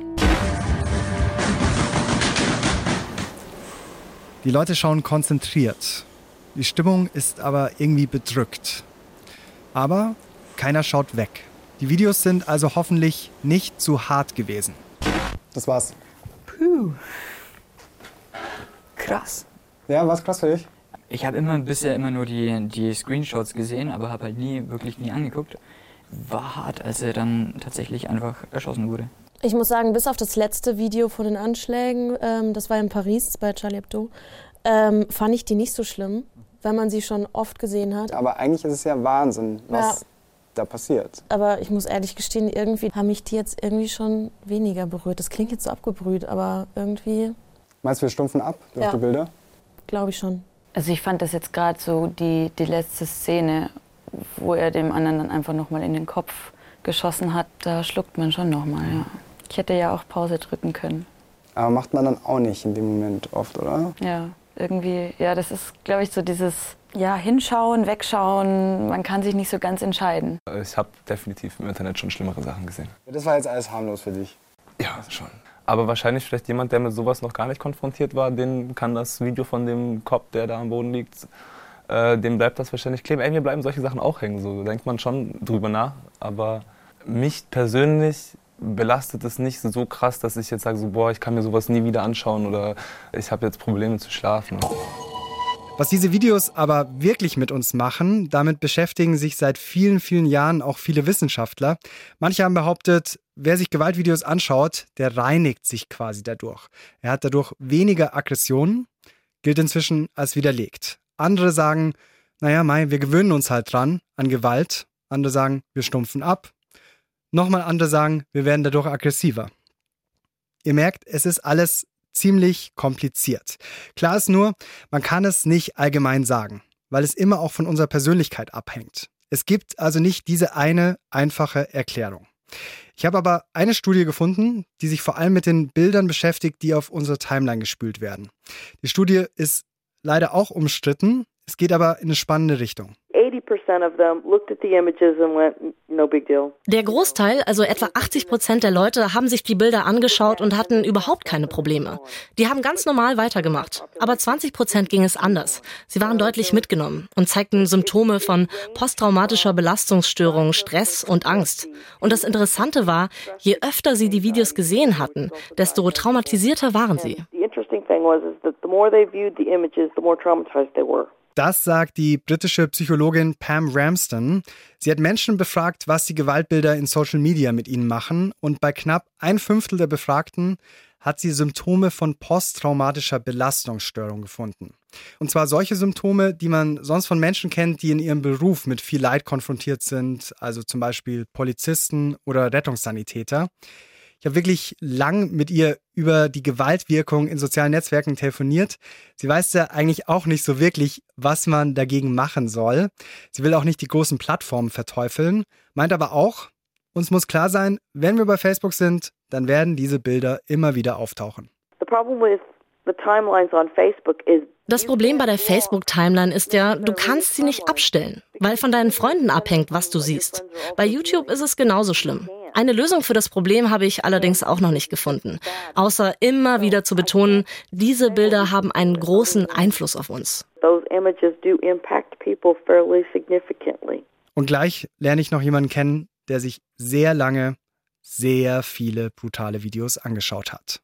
Die Leute schauen konzentriert. Die Stimmung ist aber irgendwie bedrückt. Aber keiner schaut weg. Die Videos sind also hoffentlich nicht zu hart gewesen. Das war's. Puh. Krass. Ja, war's krass für dich? Ich habe bisher immer nur die Screenshots gesehen, aber habe halt nie angeguckt. War hart, als er dann tatsächlich einfach erschossen wurde. Ich muss sagen, bis auf das letzte Video von den Anschlägen, das war in Paris bei Charlie Hebdo, fand ich die nicht so schlimm, weil man sie schon oft gesehen hat. Aber eigentlich ist es ja Wahnsinn, was da passiert. Aber ich muss ehrlich gestehen, irgendwie haben mich die jetzt irgendwie schon weniger berührt. Das klingt jetzt so abgebrüht, aber irgendwie... Meinst du, wir stumpfen ab durch die Bilder? glaube ich schon. Also ich fand das jetzt gerade so die letzte Szene, wo er dem anderen dann einfach nochmal in den Kopf geschossen hat, da schluckt man schon nochmal, ja. Ich hätte ja auch Pause drücken können. Aber macht man dann auch nicht in dem Moment oft, oder? Ja, irgendwie, ja, das ist, glaube ich, so dieses, ja, hinschauen, wegschauen, man kann sich nicht so ganz entscheiden. Ich habe definitiv im Internet schon schlimmere Sachen gesehen. Das war jetzt alles harmlos für dich? Ja, schon. Aber wahrscheinlich vielleicht jemand, der mit sowas noch gar nicht konfrontiert war, den kann das Video von dem Cop, der da am Boden liegt, dem bleibt das wahrscheinlich kleben. Ey, mir bleiben solche Sachen auch hängen, so denkt man schon drüber nach. Aber mich persönlich belastet es nicht so krass, dass ich jetzt sage, so, boah, ich kann mir sowas nie wieder anschauen oder ich habe jetzt Probleme zu schlafen. Was diese Videos aber wirklich mit uns machen, damit beschäftigen sich seit vielen, vielen Jahren auch viele Wissenschaftler. Manche haben behauptet, wer sich Gewaltvideos anschaut, der reinigt sich quasi dadurch. Er hat dadurch weniger Aggressionen, gilt inzwischen als widerlegt. Andere sagen, naja, wir gewöhnen uns halt dran an Gewalt. Andere sagen, wir stumpfen ab. Nochmal andere sagen, wir werden dadurch aggressiver. Ihr merkt, es ist alles ziemlich kompliziert. Klar ist nur, man kann es nicht allgemein sagen, weil es immer auch von unserer Persönlichkeit abhängt. Es gibt also nicht diese eine einfache Erklärung. Ich habe aber eine Studie gefunden, die sich vor allem mit den Bildern beschäftigt, die auf unsere Timeline gespült werden. Die Studie ist leider auch umstritten, es geht aber in eine spannende Richtung. 80% of them looked at the images and went, no big deal. Der Großteil, also etwa 80% der Leute, haben sich die Bilder angeschaut und hatten überhaupt keine Probleme. Die haben ganz normal weitergemacht. Aber 20% ging es anders. Sie waren deutlich mitgenommen und zeigten Symptome von posttraumatischer Belastungsstörung, Stress und Angst. Und das Interessante war, je öfter sie die Videos gesehen hatten, desto traumatisierter waren sie. The interesting thing was that the more they viewed the images, the more traumatized they were. Das sagt die britische Psychologin Pam Ramsden. Sie hat Menschen befragt, was die Gewaltbilder in Social Media mit ihnen machen. Und bei knapp 1/5 der Befragten hat sie Symptome von posttraumatischer Belastungsstörung gefunden. Und zwar solche Symptome, die man sonst von Menschen kennt, die in ihrem Beruf mit viel Leid konfrontiert sind. Also zum Beispiel Polizisten oder Rettungssanitäter. Ich habe wirklich lang mit ihr über die Gewaltwirkung in sozialen Netzwerken telefoniert. Sie weiß ja eigentlich auch nicht so wirklich, was man dagegen machen soll. Sie will auch nicht die großen Plattformen verteufeln, meint aber auch, uns muss klar sein, wenn wir bei Facebook sind, dann werden diese Bilder immer wieder auftauchen. The problem with the timelines on Facebook is das Problem bei der Facebook-Timeline ist ja, du kannst sie nicht abstellen, weil von deinen Freunden abhängt, was du siehst. Bei YouTube ist es genauso schlimm. Eine Lösung für das Problem habe ich allerdings auch noch nicht gefunden. Außer immer wieder zu betonen, diese Bilder haben einen großen Einfluss auf uns. Und gleich lerne ich noch jemanden kennen, der sich sehr lange, sehr viele brutale Videos angeschaut hat.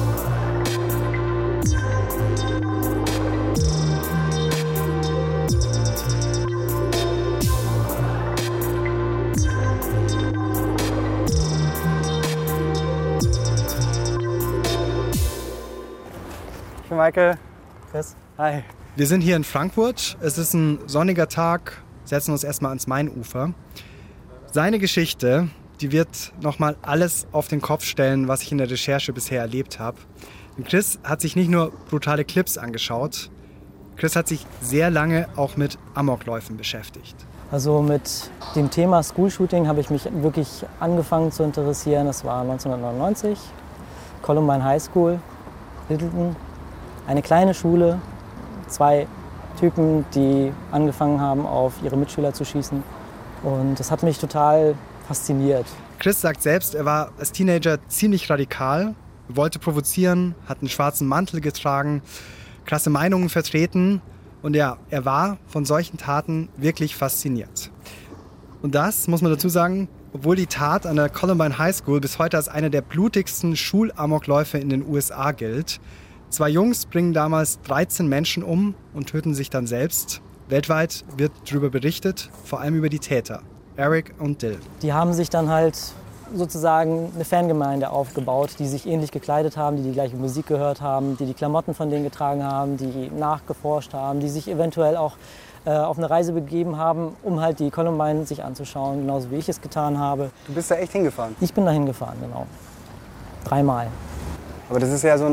Ich bin Michael. Chris. Hi. Wir sind hier in Frankfurt. Es ist ein sonniger Tag. Setzen uns erstmal ans Mainufer. Seine Geschichte, die wird nochmal alles auf den Kopf stellen, was ich in der Recherche bisher erlebt habe. Und Chris hat sich nicht nur brutale Clips angeschaut. Chris hat sich sehr lange auch mit Amokläufen beschäftigt. Also mit dem Thema School-Shooting habe ich mich wirklich angefangen zu interessieren. Das war 1999, Columbine High School, Littleton. Eine kleine Schule, 2 Typen, die angefangen haben, auf ihre Mitschüler zu schießen. Und das hat mich total fasziniert. Chris sagt selbst, er war als Teenager ziemlich radikal, wollte provozieren, hat einen schwarzen Mantel getragen, krasse Meinungen vertreten. Und ja, er war von solchen Taten wirklich fasziniert. Und das, muss man dazu sagen, obwohl die Tat an der Columbine High School bis heute als eine der blutigsten Schulamokläufe in den USA gilt. 2 Jungs bringen damals 13 Menschen um und töten sich dann selbst. Weltweit wird darüber berichtet, vor allem über die Täter, Eric und Dill. Die haben sich dann halt sozusagen eine Fangemeinde aufgebaut, die sich ähnlich gekleidet haben, die gleiche Musik gehört haben, die Klamotten von denen getragen haben, die nachgeforscht haben, die sich eventuell auch auf eine Reise begeben haben, um halt die Columbine sich anzuschauen, genauso wie ich es getan habe. Du bist da echt hingefahren? Ich bin da hingefahren, genau. 3 Mal. Aber das ist ja so ein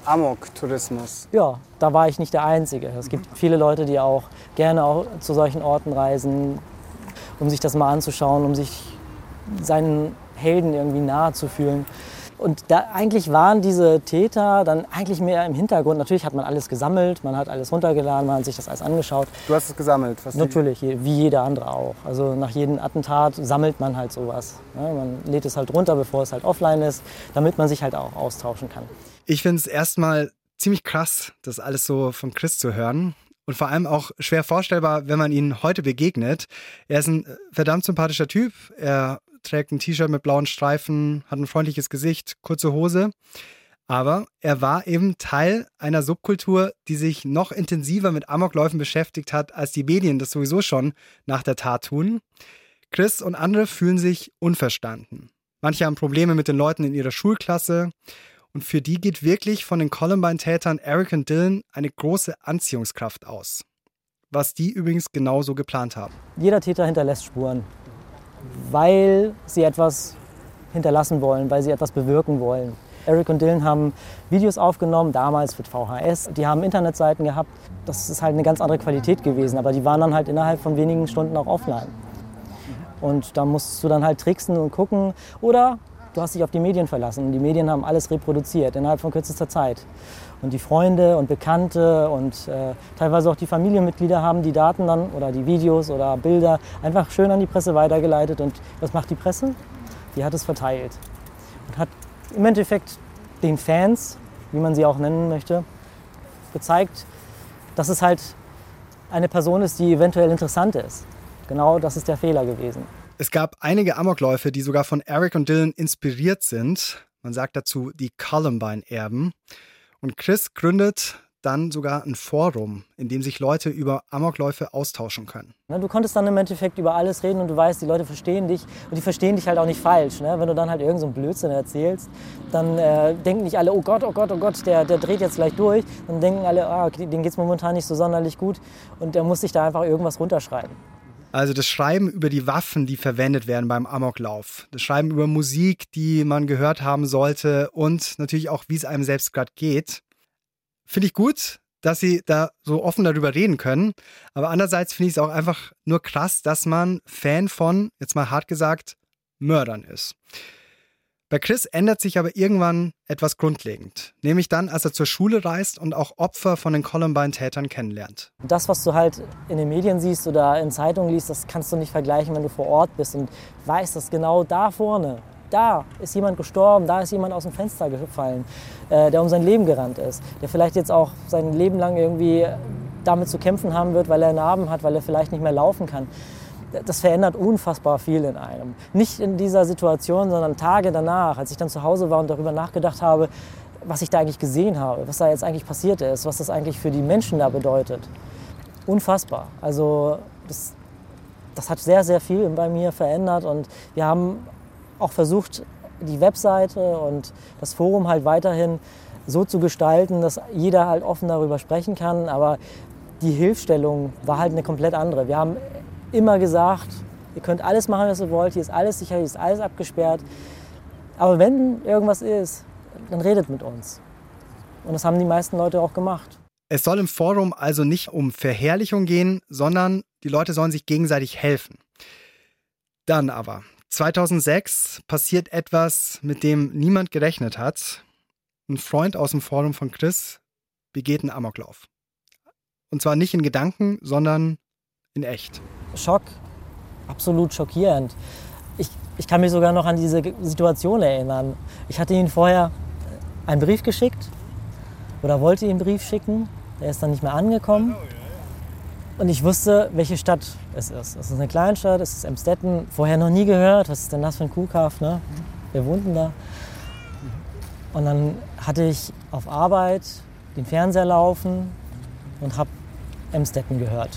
Amok-Tourismus. Ja, da war ich nicht der Einzige. Es gibt viele Leute, die auch gerne auch zu solchen Orten reisen, um sich das mal anzuschauen, um sich seinen Helden irgendwie nahe zu fühlen. Und da eigentlich waren diese Täter dann eigentlich mehr im Hintergrund. Natürlich hat man alles gesammelt, man hat alles runtergeladen, man hat sich das alles angeschaut. Du hast es gesammelt? Natürlich, wie jeder andere auch. Also nach jedem Attentat sammelt man halt sowas. Man lädt es halt runter, bevor es halt offline ist, damit man sich halt auch austauschen kann. Ich finde es erstmal ziemlich krass, das alles so von Chris zu hören. Und vor allem auch schwer vorstellbar, wenn man ihm heute begegnet. Er ist ein verdammt sympathischer Typ. Er trägt ein T-Shirt mit blauen Streifen, hat ein freundliches Gesicht, kurze Hose. Aber er war eben Teil einer Subkultur, die sich noch intensiver mit Amokläufen beschäftigt hat, als die Medien das sowieso schon nach der Tat tun. Chris und andere fühlen sich unverstanden. Manche haben Probleme mit den Leuten in ihrer Schulklasse. Und für die geht wirklich von den Columbine-Tätern Eric und Dylan eine große Anziehungskraft aus. Was die übrigens genauso geplant haben. Jeder Täter hinterlässt Spuren, weil sie etwas hinterlassen wollen, weil sie etwas bewirken wollen. Eric und Dylan haben Videos aufgenommen, damals mit VHS. Die haben Internetseiten gehabt. Das ist halt eine ganz andere Qualität gewesen, aber die waren dann halt innerhalb von wenigen Stunden auch offline. Und da musst du dann halt tricksen und gucken. Oder du hast dich auf die Medien verlassen. Die Medien haben alles reproduziert innerhalb von kürzester Zeit. Und die Freunde und Bekannte und teilweise auch die Familienmitglieder haben die Daten dann oder die Videos oder Bilder einfach schön an die Presse weitergeleitet. Und was macht die Presse? Die hat es verteilt. Und hat im Endeffekt den Fans, wie man sie auch nennen möchte, gezeigt, dass es halt eine Person ist, die eventuell interessant ist. Genau das ist der Fehler gewesen. Es gab einige Amokläufe, die sogar von Eric und Dylan inspiriert sind. Man sagt dazu die Columbine-Erben. Und Chris gründet dann sogar ein Forum, in dem sich Leute über Amokläufe austauschen können. Du konntest dann im Endeffekt über alles reden und du weißt, die Leute verstehen dich und die verstehen dich halt auch nicht falsch. Ne? Wenn du dann halt irgend so einen Blödsinn erzählst, dann denken nicht alle, oh Gott, der dreht jetzt gleich durch. Dann denken alle, dem geht's momentan nicht so sonderlich gut und der muss sich da einfach irgendwas runterschreiben. Also das Schreiben über die Waffen, die verwendet werden beim Amoklauf. Das Schreiben über Musik, die man gehört haben sollte und natürlich auch, wie es einem selbst gerade geht. Finde ich gut, dass sie da so offen darüber reden können. Aber andererseits finde ich es auch einfach nur krass, dass man Fan von, jetzt mal hart gesagt, Mördern ist. Bei Chris ändert sich aber irgendwann etwas grundlegend. Nämlich dann, als er zur Schule reist und auch Opfer von den Columbine-Tätern kennenlernt. Das, was du halt in den Medien siehst oder in Zeitungen liest, das kannst du nicht vergleichen, wenn du vor Ort bist und weißt, dass genau da vorne, da ist jemand gestorben, da ist jemand aus dem Fenster gefallen, der um sein Leben gerannt ist, der vielleicht jetzt auch sein Leben lang irgendwie damit zu kämpfen haben wird, weil er Narben hat, weil er vielleicht nicht mehr laufen kann. Das verändert unfassbar viel in einem. Nicht in dieser Situation, sondern Tage danach, als ich dann zu Hause war und darüber nachgedacht habe, was ich da eigentlich gesehen habe, was da jetzt eigentlich passiert ist, was das eigentlich für die Menschen da bedeutet. Unfassbar. Also das hat sehr, sehr viel bei mir verändert und wir haben auch versucht, die Webseite und das Forum halt weiterhin so zu gestalten, dass jeder halt offen darüber sprechen kann, aber die Hilfestellung war halt eine komplett andere. Wir haben immer gesagt, ihr könnt alles machen, was ihr wollt, hier ist alles sicher, hier ist alles abgesperrt. Aber wenn irgendwas ist, dann redet mit uns. Und das haben die meisten Leute auch gemacht. Es soll im Forum also nicht um Verherrlichung gehen, sondern die Leute sollen sich gegenseitig helfen. Dann aber, 2006 passiert etwas, mit dem niemand gerechnet hat. Ein Freund aus dem Forum von Chris begeht einen Amoklauf. Und zwar nicht in Gedanken, sondern in echt. Schock, absolut schockierend. Ich kann mich sogar noch an diese Situation erinnern. Ich hatte ihm vorher einen Brief geschickt oder wollte ihm einen Brief schicken. Der ist dann nicht mehr angekommen. Und ich wusste, welche Stadt es ist. Es ist eine Kleinstadt, es ist Emstetten. Vorher noch nie gehört, was ist denn das für ein Kuhkaff, ne? Wir wohnten da. Und dann hatte ich auf Arbeit den Fernseher laufen und habe Emstetten gehört.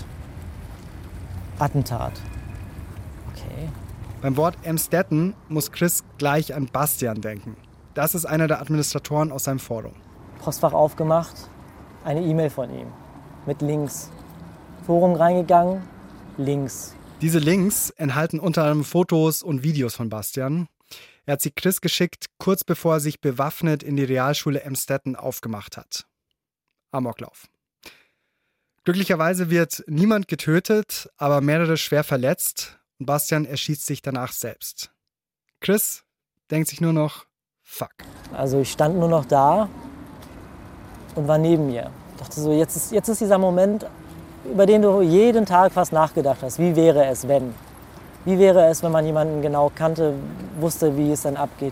Attentat. Okay. Beim Wort Emstetten muss Chris gleich an Bastian denken. Das ist einer der Administratoren aus seinem Forum. Postfach aufgemacht, eine E-Mail von ihm mit Links. Forum reingegangen, Links. Diese Links enthalten unter anderem Fotos und Videos von Bastian. Er hat sie Chris geschickt, kurz bevor er sich bewaffnet in die Realschule Emstetten aufgemacht hat. Amoklauf. Glücklicherweise wird niemand getötet, aber mehrere schwer verletzt und Bastian erschießt sich danach selbst. Chris denkt sich nur noch, fuck. Also ich stand nur noch da und war neben mir. Ich dachte so, jetzt ist dieser Moment, über den du jeden Tag fast nachgedacht hast. Wie wäre es, wenn? Wie wäre es, wenn man jemanden genau kannte, wusste, wie es dann abgeht?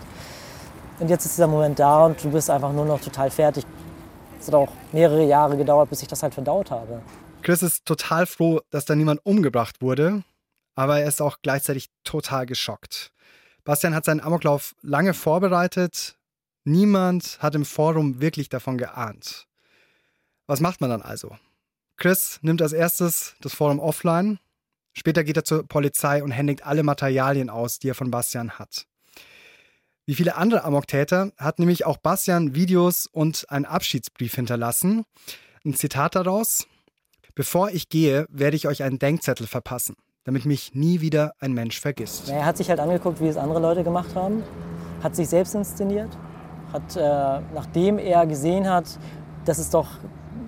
Und jetzt ist dieser Moment da und du bist einfach nur noch total fertig. Es hat auch mehrere Jahre gedauert, bis ich das halt verdaut habe. Chris ist total froh, dass da niemand umgebracht wurde, aber er ist auch gleichzeitig total geschockt. Bastian hat seinen Amoklauf lange vorbereitet. Niemand hat im Forum wirklich davon geahnt. Was macht man dann also? Chris nimmt als erstes das Forum offline. Später geht er zur Polizei und händigt alle Materialien aus, die er von Bastian hat. Wie viele andere Amoktäter hat nämlich auch Bastian Videos und einen Abschiedsbrief hinterlassen. Ein Zitat daraus: Bevor ich gehe, werde ich euch einen Denkzettel verpassen, damit mich nie wieder ein Mensch vergisst. Er hat sich halt angeguckt, wie es andere Leute gemacht haben, hat sich selbst inszeniert, hat, nachdem er gesehen hat, dass es doch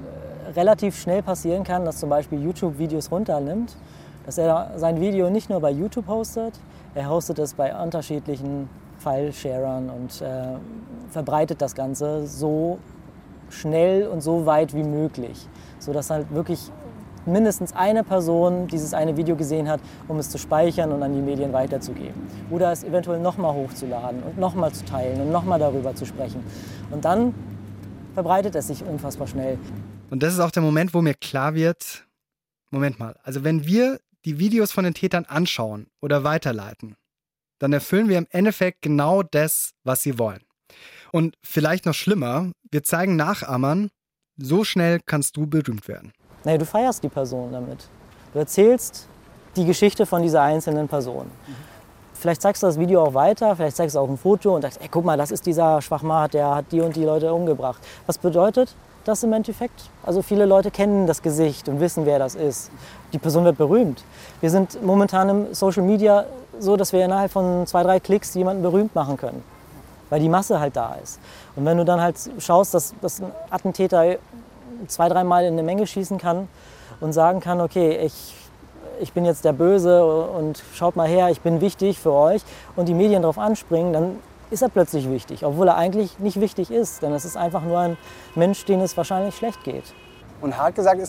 relativ schnell passieren kann, dass zum Beispiel YouTube Videos runternimmt, dass er sein Video nicht nur bei YouTube hostet, er hostet es bei unterschiedlichen File-Sharern und verbreitet das Ganze so schnell und so weit wie möglich, sodass halt wirklich mindestens eine Person dieses eine Video gesehen hat, um es zu speichern und an die Medien weiterzugeben. Oder es eventuell nochmal hochzuladen und nochmal zu teilen und nochmal darüber zu sprechen. Und dann verbreitet es sich unfassbar schnell. Und das ist auch der Moment, wo mir klar wird, Moment mal, also wenn wir die Videos von den Tätern anschauen oder weiterleiten, dann erfüllen wir im Endeffekt genau das, was sie wollen. Und vielleicht noch schlimmer, wir zeigen Nachahmern, so schnell kannst du berühmt werden. Naja, du feierst die Person damit. Du erzählst die Geschichte von dieser einzelnen Person. Vielleicht zeigst du das Video auch weiter, vielleicht zeigst du auch ein Foto und sagst, ey, guck mal, das ist dieser Schwachmat, der hat die und die Leute umgebracht. Was bedeutet das im Endeffekt? Also viele Leute kennen das Gesicht und wissen, wer das ist. Die Person wird berühmt. Wir sind momentan im Social Media so, dass wir innerhalb von 2, 3 Klicks jemanden berühmt machen können, weil die Masse halt da ist. Und wenn du dann halt schaust, dass ein Attentäter 2, 3 Mal in eine Menge schießen kann und sagen kann, okay, ich bin jetzt der Böse und schaut mal her, ich bin wichtig für euch und die Medien darauf anspringen, dann ist er plötzlich wichtig, obwohl er eigentlich nicht wichtig ist, denn es ist einfach nur ein Mensch, dem es wahrscheinlich schlecht geht. Und hart gesagt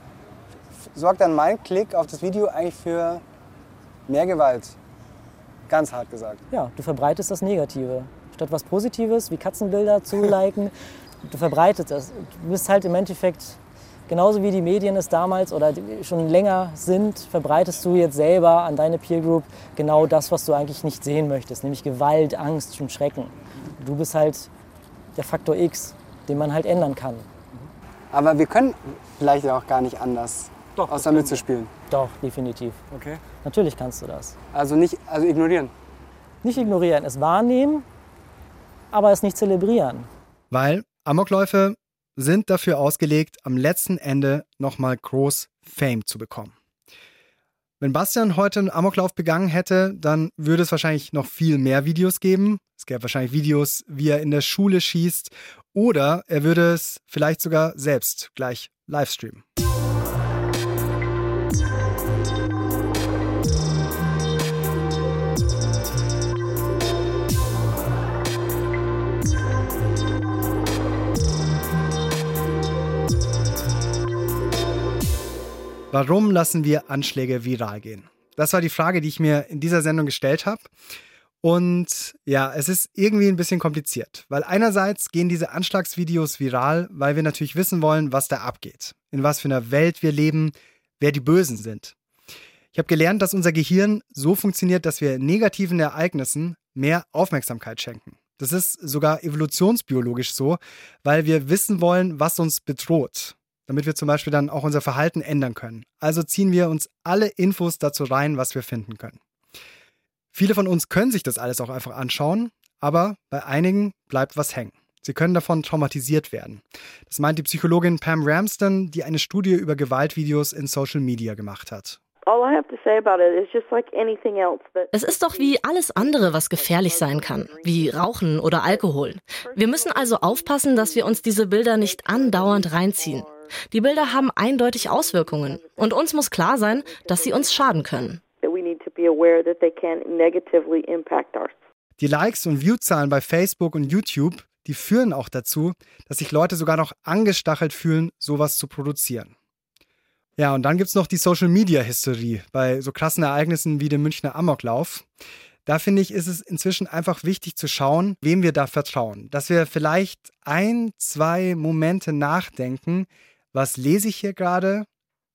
sorgt dann mein Klick auf das Video eigentlich für mehr Gewalt. Ganz hart gesagt. Ja, du verbreitest das Negative. Statt was Positives wie Katzenbilder zu liken, du verbreitest das. Du bist halt im Endeffekt, genauso wie die Medien es damals oder schon länger sind, verbreitest du jetzt selber an deine Peer Group genau das, was du eigentlich nicht sehen möchtest, nämlich Gewalt, Angst und Schrecken. Du bist halt der Faktor X, den man halt ändern kann. Aber wir können vielleicht auch gar nicht anders, außer mitzuspielen. Doch, definitiv. Okay. Natürlich kannst du das. Also ignorieren? Nicht ignorieren, es wahrnehmen, aber es nicht zelebrieren. Weil Amokläufe sind dafür ausgelegt, am letzten Ende nochmal groß Fame zu bekommen. Wenn Bastian heute einen Amoklauf begangen hätte, dann würde es wahrscheinlich noch viel mehr Videos geben. Es gäbe wahrscheinlich Videos, wie er in der Schule schießt, oder er würde es vielleicht sogar selbst gleich livestreamen. Warum lassen wir Anschläge viral gehen? Das war die Frage, die ich mir in dieser Sendung gestellt habe. Und ja, es ist irgendwie ein bisschen kompliziert, weil einerseits gehen diese Anschlagsvideos viral, weil wir natürlich wissen wollen, was da abgeht, in was für einer Welt wir leben, wer die Bösen sind. Ich habe gelernt, dass unser Gehirn so funktioniert, dass wir negativen Ereignissen mehr Aufmerksamkeit schenken. Das ist sogar evolutionsbiologisch so, weil wir wissen wollen, was uns bedroht, damit wir zum Beispiel dann auch unser Verhalten ändern können. Also ziehen wir uns alle Infos dazu rein, was wir finden können. Viele von uns können sich das alles auch einfach anschauen, aber bei einigen bleibt was hängen. Sie können davon traumatisiert werden. Das meint die Psychologin Pam Ramsden, die eine Studie über Gewaltvideos in Social Media gemacht hat. Es ist doch wie alles andere, was gefährlich sein kann, wie Rauchen oder Alkohol. Wir müssen also aufpassen, dass wir uns diese Bilder nicht andauernd reinziehen. Die Bilder haben eindeutig Auswirkungen und uns muss klar sein, dass sie uns schaden können. Die Likes und Viewzahlen bei Facebook und YouTube, die führen auch dazu, dass sich Leute sogar noch angestachelt fühlen, sowas zu produzieren. Ja, und dann gibt's noch die Social-Media-Hysterie bei so krassen Ereignissen wie dem Münchner Amoklauf. Da finde ich, ist es inzwischen einfach wichtig zu schauen, wem wir da vertrauen. Dass wir vielleicht 1, 2 Momente nachdenken, was lese ich hier gerade?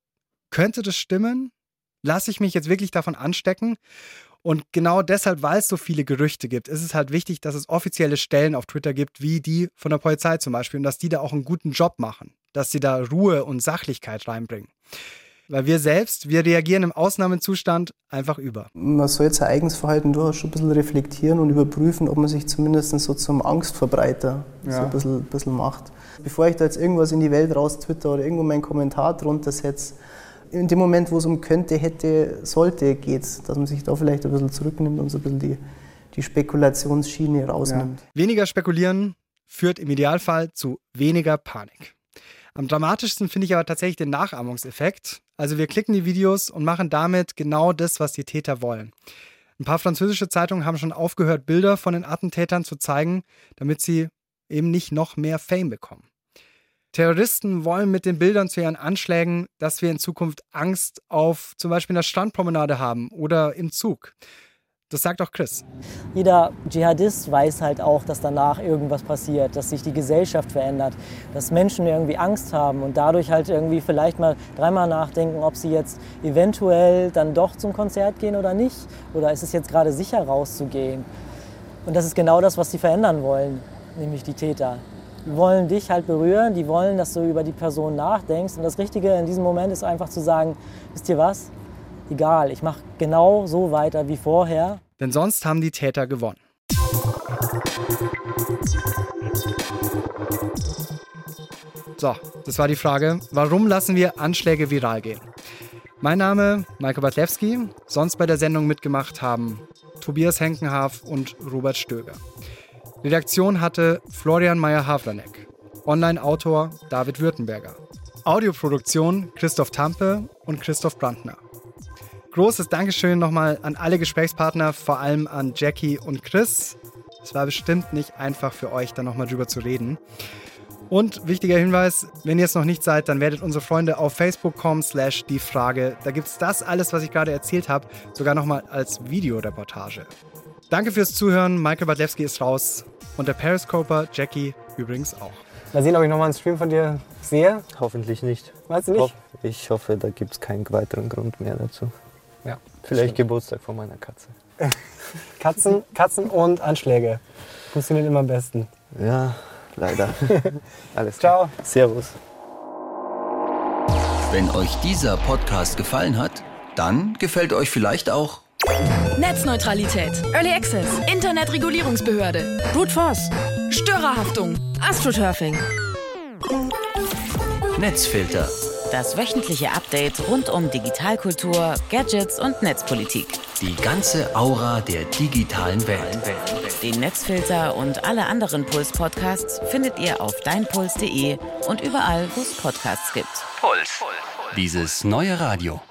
Könnte das stimmen? Lasse ich mich jetzt wirklich davon anstecken? Und genau deshalb, weil es so viele Gerüchte gibt, ist es halt wichtig, dass es offizielle Stellen auf Twitter gibt, wie die von der Polizei zum Beispiel, und dass die da auch einen guten Job machen, dass sie da Ruhe und Sachlichkeit reinbringen. Weil wir reagieren im Ausnahmezustand einfach über. Man soll jetzt sein eigenes Verhalten durchaus schon ein bisschen reflektieren und überprüfen, ob man sich zumindest so zum Angstverbreiter so ein bisschen macht. Bevor ich da jetzt irgendwas in die Welt raus twitter oder irgendwo meinen Kommentar drunter setze, in dem Moment, wo es um könnte, hätte, sollte geht, dass man sich da vielleicht ein bisschen zurücknimmt und so ein bisschen die Spekulationsschiene rausnimmt. Ja. Weniger spekulieren führt im Idealfall zu weniger Panik. Am dramatischsten finde ich aber tatsächlich den Nachahmungseffekt. Also wir klicken die Videos und machen damit genau das, was die Täter wollen. Ein paar französische Zeitungen haben schon aufgehört, Bilder von den Attentätern zu zeigen, damit sie eben nicht noch mehr Fame bekommen. Terroristen wollen mit den Bildern zu ihren Anschlägen, dass wir in Zukunft Angst auf zum Beispiel einer Strandpromenade haben oder im Zug. Das sagt auch Chris. Jeder Dschihadist weiß halt auch, dass danach irgendwas passiert, dass sich die Gesellschaft verändert, dass Menschen irgendwie Angst haben und dadurch halt irgendwie vielleicht mal 3-mal nachdenken, ob sie jetzt eventuell dann doch zum Konzert gehen oder nicht. Oder ist es jetzt gerade sicher rauszugehen? Und das ist genau das, was sie verändern wollen, nämlich die Täter. Die wollen dich halt berühren, die wollen, dass du über die Person nachdenkst. Und das Richtige in diesem Moment ist einfach zu sagen, wisst ihr was? Egal, ich mache genau so weiter wie vorher. Denn sonst haben die Täter gewonnen. So, das war die Frage, warum lassen wir Anschläge viral gehen? Mein Name Maiko Bartlewski, sonst bei der Sendung mitgemacht haben Tobias Henkenhaf und Robert Stöger. Redaktion hatte Florian Meyer-Havranek, Online-Autor David Württemberger, Audioproduktion Christoph Tampe und Christoph Brandner. Großes Dankeschön nochmal an alle Gesprächspartner, vor allem an Jackie und Chris. Es war bestimmt nicht einfach für euch, da nochmal drüber zu reden. Und wichtiger Hinweis, wenn ihr es noch nicht seid, dann werdet unsere Freunde auf facebook.com/diefrage. Da gibt es das alles, was ich gerade erzählt habe, sogar nochmal als Videoreportage. Danke fürs Zuhören, Michael Bartlewski ist raus und der Periscoper Jackie übrigens auch. Mal sehen, ob ich nochmal einen Stream von dir sehe. Hoffentlich nicht. Weißt du nicht? Ich hoffe, da gibt es keinen weiteren Grund mehr dazu. Ja, vielleicht Geburtstag von meiner Katze. Katzen und Anschläge. Funktioniert immer am besten. Ja, leider. Alles klar. Ciao. Servus. Wenn euch dieser Podcast gefallen hat, dann gefällt euch vielleicht auch Netzneutralität, Early Access, Internetregulierungsbehörde, Brute Force, Störerhaftung, Astroturfing. Netzfilter. Das wöchentliche Update rund um Digitalkultur, Gadgets und Netzpolitik. Die ganze Aura der digitalen Welt. Den Netzfilter und alle anderen Puls-Podcasts findet ihr auf deinpuls.de und überall, wo es Podcasts gibt. Puls. Dieses neue Radio.